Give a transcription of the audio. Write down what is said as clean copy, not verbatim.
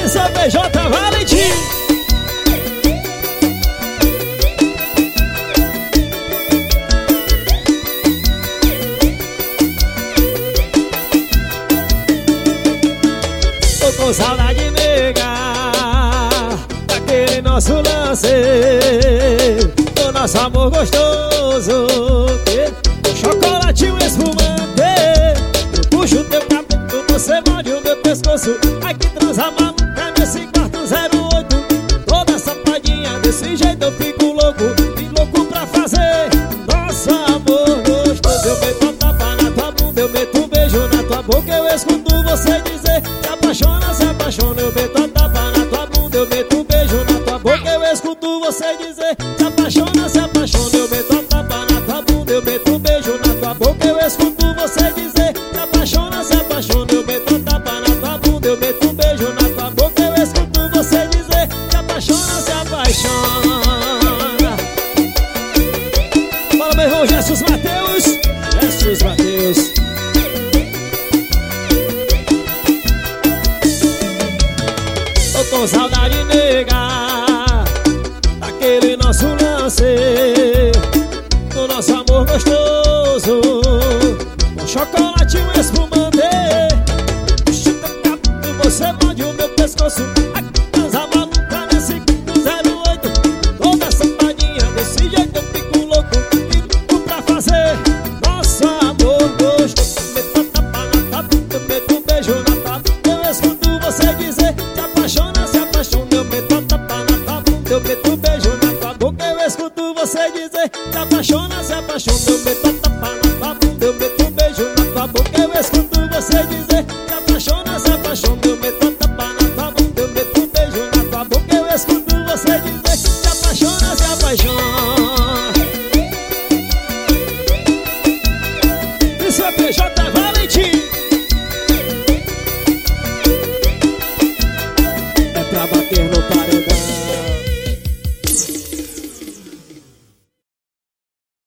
Essa é BJ Valentim. Tô com saudade, nega, daquele nosso lance, do nosso amor gostoso, o chocolate e o espumante. Eu puxo teu cabelo, você morde o meu pescoço. Ai que transa maluca nesse quarto 08. Toda safadinha, desse jeito eu fico louco. E louco pra fazer nosso amor gostoso. Eu meto a tapa na tua bunda, eu meto um beijo na tua boca. Eu escuto você dizer se apaixona, se apaixona. Eu meto a tapa na tua bunda, eu meto um beijo na tua boca. Eu escuto você dizer se apaixona, se apaixona. Eu meto a tapa na tua bunda, eu meto um beijo na tua boca. Eu escuto você dizer se apaixona, se apaixona. Eu meto a tapa na tua bunda, eu meto um beijo na tua boca. Eu escuto você dizer se apaixona, se apaixona. Fala, meu irmão Jesus Mateus. Jesus Mateus. Tô com saudade, nega, daquele nosso lance, do nosso amor gostoso, com chocolate e um espumante. Chuta o cabelo, você morde o meu pescoço. Ai, transa maluca nesse 08. Toda safadinha, desse jeito eu fico louco. E louco pra fazer nosso amor gostoso. Meto a tapa na tua bunda, eu meto um beijo na tua boca. Eu escuto você dizer se apaixona, se apaixona. Eu meto a tapa na tua bunda, eu meto um beijo na tua boca. Eu escuto você dizer se apaixona, se apaixona. Eu meto a tapa na